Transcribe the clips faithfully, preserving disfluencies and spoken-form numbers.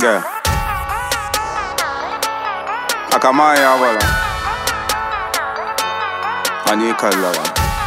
Yeah. Akamaya wala. Ani kalawa.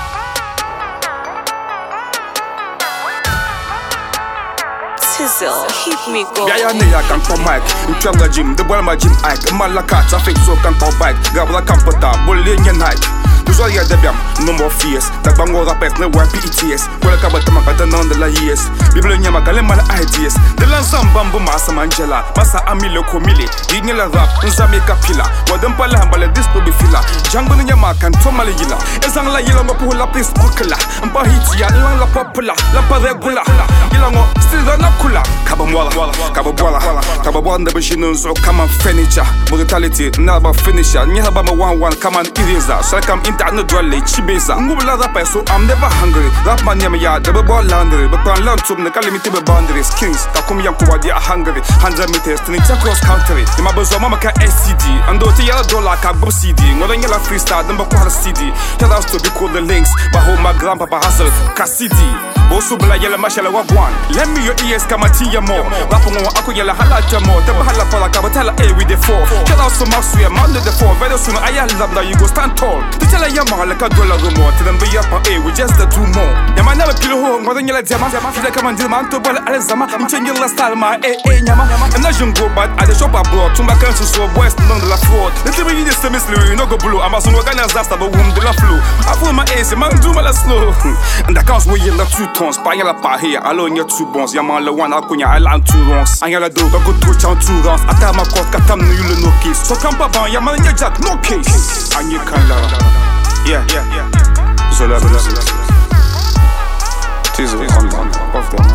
Tizzle, hit me go. Yeah, yeah, yeah, kan på mic. Utranga gym, det börjar med gym Ike. Malaka, trafik så kan ta bike. Grabbar kan på ta, bollen ingen hike. Du sa jag det bjam, no more fears. Tak bang och rapet, no one P E T S. Kolla kabba ta maka tanan de la yes. Biblo nyama kale mala ideas. De lan sambambu masa manjela. Masa amilo komile. Ingen la rap, nzame kapila. Wadam pala hambale dispo bifila. Jango nyama kan to mala yila. Ezang la yila ngo la pis okla. Mpa hit ya lang la popula. La pa regular. Yila ngo still la kula. Kaba mwala, kaba bwala. Kaba bwala de bishinu zo kama furniture. Brutality, naba finisher. Nyaba ma one one kama eraser. So come in that no dwelle chibesa. Ngubla rap so I'm never hungry. Rap man yama ya double ball laundry. But can learn to the limit boundaries. Kings, takum yam kuwa dia hungry. one hundred meters to the cross country. Ima bozo mama ka S C D. Ando te yala dollar ka go C D. Ngoda yala freestyle number kwa C D. Tell us to be called the links. Baho my grandpapa hustle ka C D. Bosu bla yala mashala wagwan. Let me your ears kama tiya mo. Rapo ngo ako yala halata mo. Te bahala pala ka batala A with the four. Tell us to max we man the four. Very soon I love that you go stand tall. Tell a yama like a dollar more. Tell them be up on A with just the two more. Yama never kill home. Ngoda yala jama. Feel like I'm man to bala alzama. I'm changing la style ma eh eh nyama. I'm not young go bad. I the shop abroad. Tumba cancer so boys none de la fraud. Let me this semester no go blue. I'm a son organizer but womb de la flu. I pull my ace man do my slow. And the counts we yell two tons. Pas y'a pas here, alors y'a two bons. Y'a man le one à cognac, elle a un two ronces. Y'a la dope, go touch en two ronces. Attends ma côte, katam no you no case. So come pas ban, y'a man y'a jack, no case. Anye kala. Yeah, yeah, yeah. Zola, zola, zola. Tizzle, on, on, off them.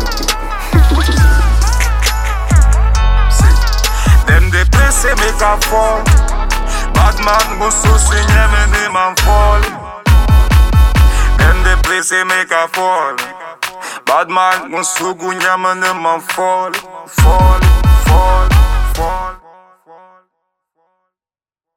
Them they play say make a fall. Bad man go so swing them and they man fall. Them they play say make a fall. Bad man go so go nyam and they man fall, fall, fall, fall.